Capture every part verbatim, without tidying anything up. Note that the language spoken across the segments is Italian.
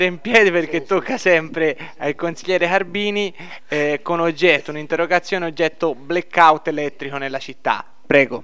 in piedi perché Sì, sì. tocca sempre al consigliere Carbini, eh, con oggetto, un'interrogazione oggetto blackout elettrico nella città. Prego.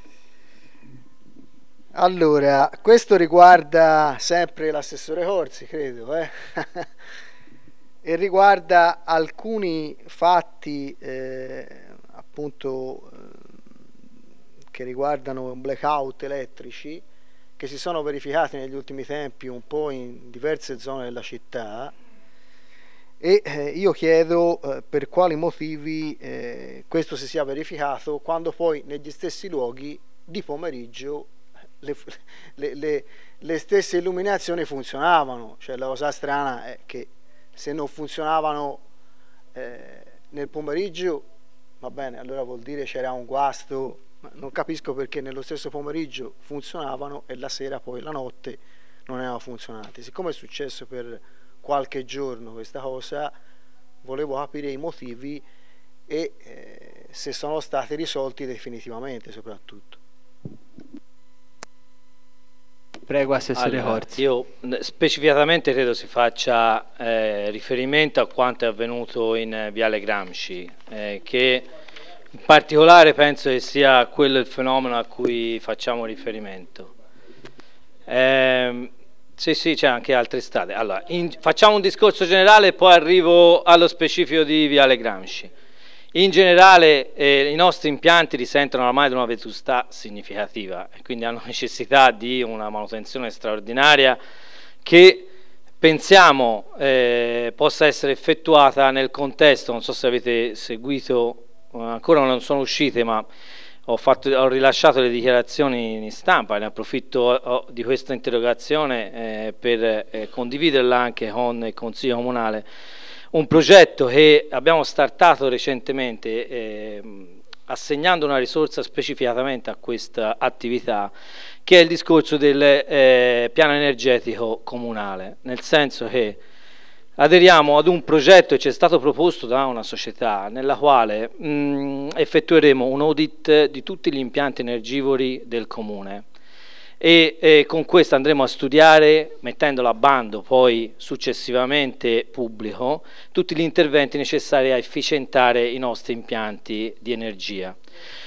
Allora, questo riguarda sempre l'assessore Corsi, credo, eh? E riguarda alcuni fatti, eh, appunto, eh, che riguardano blackout elettrici che si sono verificati negli ultimi tempi un po' in diverse zone della città. E eh, io chiedo eh, per quali motivi eh, questo si sia verificato quando poi negli stessi luoghi di pomeriggio le, le, le, le stesse illuminazioni funzionavano. Cioè, la cosa strana è che se non funzionavano eh, nel pomeriggio, va bene, allora vuol dire c'era un guasto. Non capisco perché nello stesso pomeriggio funzionavano e la sera, poi la notte, non erano funzionati. Siccome è successo per qualche giorno questa cosa, volevo capire i motivi e eh, se sono stati risolti definitivamente, soprattutto. Prego, assessore Allora, Corsi. io n- specificatamente credo si faccia eh, riferimento a quanto è avvenuto in eh, Viale Gramsci, eh, che in particolare penso che sia quello il fenomeno a cui facciamo riferimento. Ehm, sì, sì, c'è anche altre strade. Allora, in- facciamo un discorso generale e poi arrivo allo specifico di Viale Gramsci. In generale eh, i nostri impianti risentono ormai di una vetustà significativa e quindi hanno necessità di una manutenzione straordinaria che pensiamo eh, possa essere effettuata nel contesto, non so se avete seguito, eh, ancora non sono uscite, ma ho, fatto, ho rilasciato le dichiarazioni in stampa, ne approfitto oh, di questa interrogazione eh, per eh, condividerla anche con il Consiglio Comunale. Un progetto che abbiamo startato recentemente eh, assegnando una risorsa specificatamente a questa attività, che è il discorso del eh, piano energetico comunale, nel senso che aderiamo ad un progetto che ci è stato proposto da una società nella quale mh, effettueremo un audit di tutti gli impianti energivori del comune e eh, con questo andremo a studiare, mettendolo a bando poi successivamente pubblico, tutti gli interventi necessari a efficientare i nostri impianti di energia.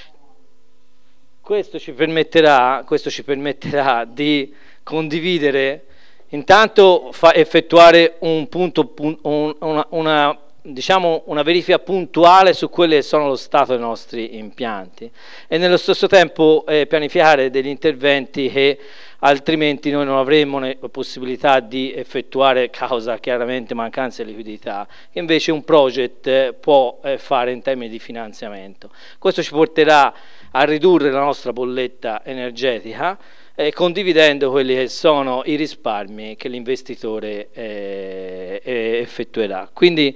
Questo ci permetterà, questo ci permetterà di condividere, intanto fa effettuare un punto, un, una, una, diciamo una verifica puntuale su quelli che sono lo stato dei nostri impianti e nello stesso tempo eh, pianificare degli interventi che altrimenti noi non avremmo la possibilità di effettuare causa chiaramente mancanza di liquidità, che invece un project può eh, fare in termini di finanziamento. Questo ci porterà a ridurre la nostra bolletta energetica eh, condividendo quelli che sono i risparmi che l'investitore eh, effettuerà. Quindi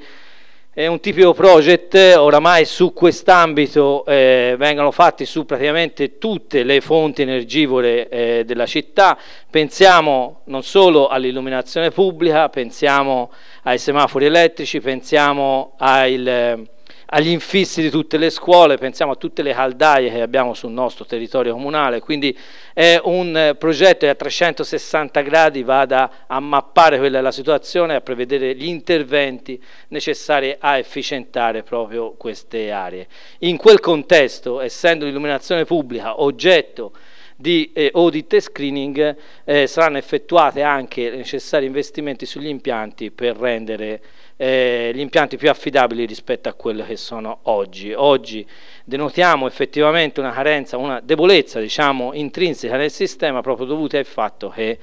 è un tipico project, oramai su quest'ambito eh, vengono fatti su praticamente tutte le fonti energivore eh, della città. Pensiamo non solo all'illuminazione pubblica, pensiamo ai semafori elettrici, pensiamo ai agli infissi di tutte le scuole, pensiamo a tutte le caldaie che abbiamo sul nostro territorio comunale, quindi è un progetto che a trecentosessanta gradi vada a mappare quella è la situazione e a prevedere gli interventi necessari a efficientare proprio queste aree. In quel contesto, essendo l'illuminazione pubblica oggetto di eh, audit e screening, eh, saranno effettuate anche i necessari investimenti sugli impianti per rendere eh, gli impianti più affidabili rispetto a quello che sono oggi. Oggi denotiamo effettivamente una carenza, una debolezza diciamo intrinseca nel sistema proprio dovuta al fatto che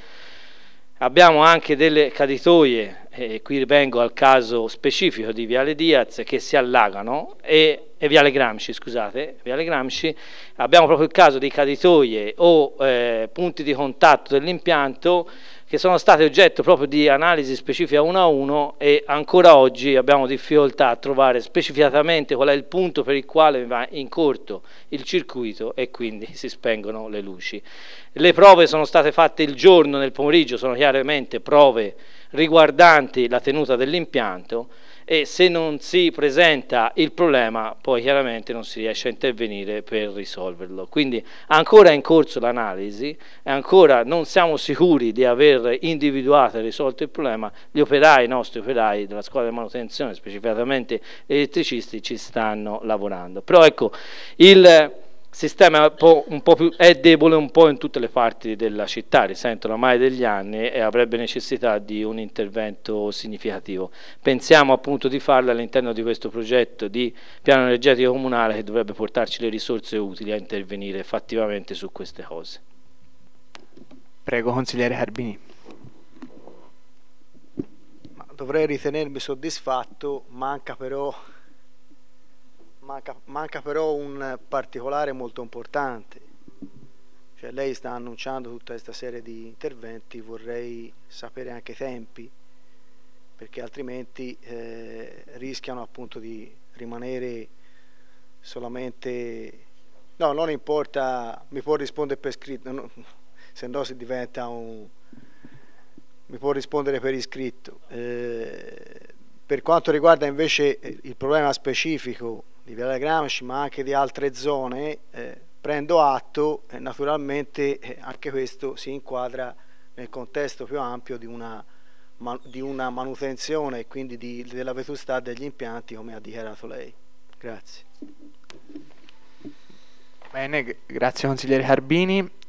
abbiamo anche delle caditoie, e qui vengo al caso specifico di Viale Diaz, che si allagano e e Viale Gramsci, scusate, Viale Gramsci, abbiamo proprio il caso di caditoie o eh, punti di contatto dell'impianto che sono stati oggetto proprio di analisi specifica uno a uno e ancora oggi abbiamo difficoltà a trovare specificatamente qual è il punto per il quale va in corto il circuito e quindi si spengono le luci. Le prove sono state fatte il giorno nel pomeriggio, sono chiaramente prove riguardanti la tenuta dell'impianto, e se non si presenta il problema poi chiaramente non si riesce a intervenire per risolverlo. Quindi ancora è in corso l'analisi e ancora non siamo sicuri di aver individuato e risolto il problema. Gli operai, i nostri operai della squadra di manutenzione, specificatamente elettricisti, ci stanno lavorando. Però ecco, il sistema è un po', un po' più, è debole un po' in tutte le parti della città, risente oramai degli anni e avrebbe necessità di un intervento significativo. Pensiamo appunto di farlo all'interno di questo progetto di piano energetico comunale che dovrebbe portarci le risorse utili a intervenire fattivamente su queste cose. Prego, consigliere Carbini. Ma dovrei ritenermi soddisfatto, manca però Manca, manca però un particolare molto importante, cioè lei sta annunciando tutta questa serie di interventi, vorrei sapere anche i tempi, perché altrimenti eh, rischiano appunto di rimanere solamente, no, non importa, mi può rispondere per scritto, no, se no si diventa un, mi può rispondere per iscritto. Eh, per quanto riguarda invece il problema specifico di Viale Gramsci, ma anche di altre zone, eh, prendo atto e naturalmente eh, anche questo si inquadra nel contesto più ampio di una, man, di una manutenzione e quindi di, della vetustà degli impianti, come ha dichiarato lei. Grazie. Bene, grazie consigliere Carbini.